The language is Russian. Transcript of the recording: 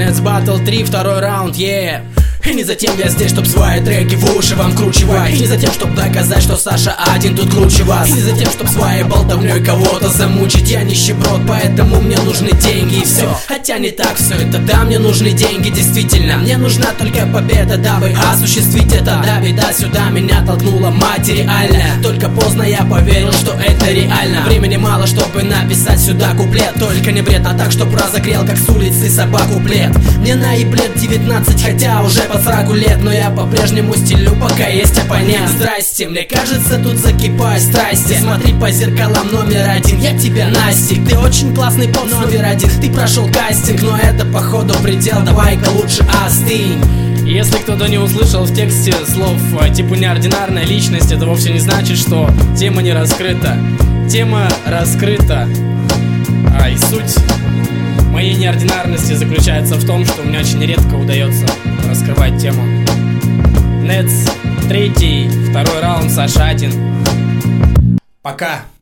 Nets Battle 3, второй раунд, yeah. И не затем я здесь, чтоб свои треки в уши вам вкручивать. И не затем, чтоб доказать, что Саша один тут круче вас. И не затем, чтоб своей болтовней кого-то замучить. Я нищеброд, поэтому мне нужны деньги и все. Хотя не так все это, да, мне нужны деньги, действительно. Мне нужна только победа, дабы осуществить это. Да, беда сюда меня толкнула материально. Только поздно я поверил, что это реально. Времени мало, чтобы написать сюда куплет. Только не бред, а так, чтоб разогрел, как с улицы собаку плед. Мне на еблет 19, хотя уже под 40 лет, но я по-прежнему стилю, пока есть оппонент. Здрасте, мне кажется, тут закипают страсти. Смотри по зеркалам, номер один, я тебя настиг. Ты очень классный поп, номер один. Ты прошел кастинг, но это походу предел. Давай-ка лучше остынь. Если кто-то не услышал в тексте слов типа неординарная личность, это вовсе не значит, что тема не раскрыта. Тема раскрыта. И суть моей неординарности заключается в том, что мне очень редко удается раскрывать тему. Nets 3, второй раунд, Саша 1. Пока.